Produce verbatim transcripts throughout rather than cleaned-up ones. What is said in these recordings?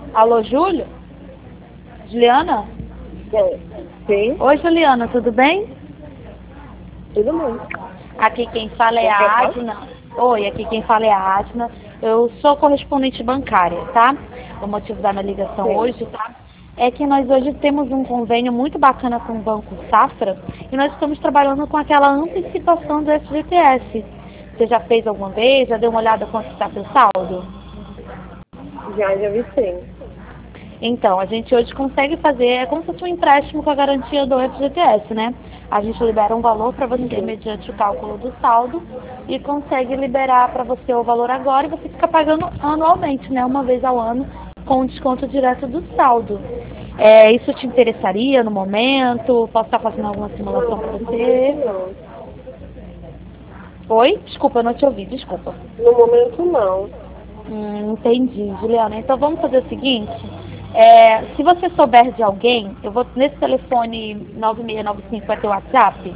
Alô, Júlio? Juliana? Sim. Oi, Juliana, tudo bem? Tudo bem. Aqui quem fala é a Adna. Oi, aqui quem fala é a Adna. Eu sou correspondente bancária, tá? O motivo da minha ligação Sim. hoje, tá? É que nós hoje temos um convênio muito bacana com o Banco Safra e nós estamos trabalhando com aquela antecipação do F G T S. Você já fez alguma vez? Já deu uma olhada quanto está seu saldo? Já, já vi sim. Então, a gente hoje consegue fazer, é como se fosse um empréstimo com a garantia do F G T S, né? A gente libera um valor para você Uhum. mediante o cálculo do saldo e consegue liberar para você o valor agora e você fica pagando anualmente, né? Uma vez ao ano, com desconto direto do saldo. É, isso te interessaria no momento? Posso estar fazendo alguma simulação para você? Não. Oi? Desculpa, eu não te ouvi, desculpa. No momento, não. Hum, entendi, Juliana. Então vamos fazer o seguinte. É, se você souber de alguém, eu vou nesse telefone nove seis nove cinco vai ter o WhatsApp.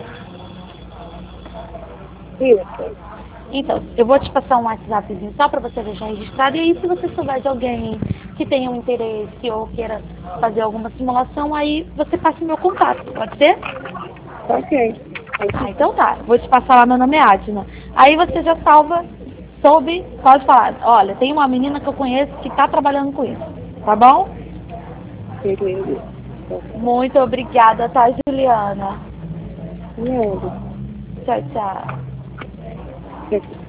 Isso. Então, eu vou te passar um WhatsAppzinho só para você deixar registrado. E aí, se você souber de alguém que tenha um interesse ou queira fazer alguma simulação, aí você passa o meu contato, pode ser? Ok. Ah, então tá. Vou te passar lá, meu nome é Adna. Aí você já salva, soube, pode falar. Olha, tem uma menina que eu conheço que está trabalhando com isso. Tá bom? Entendi. Muito obrigada, tá, Juliana? Não. Tchau, tchau.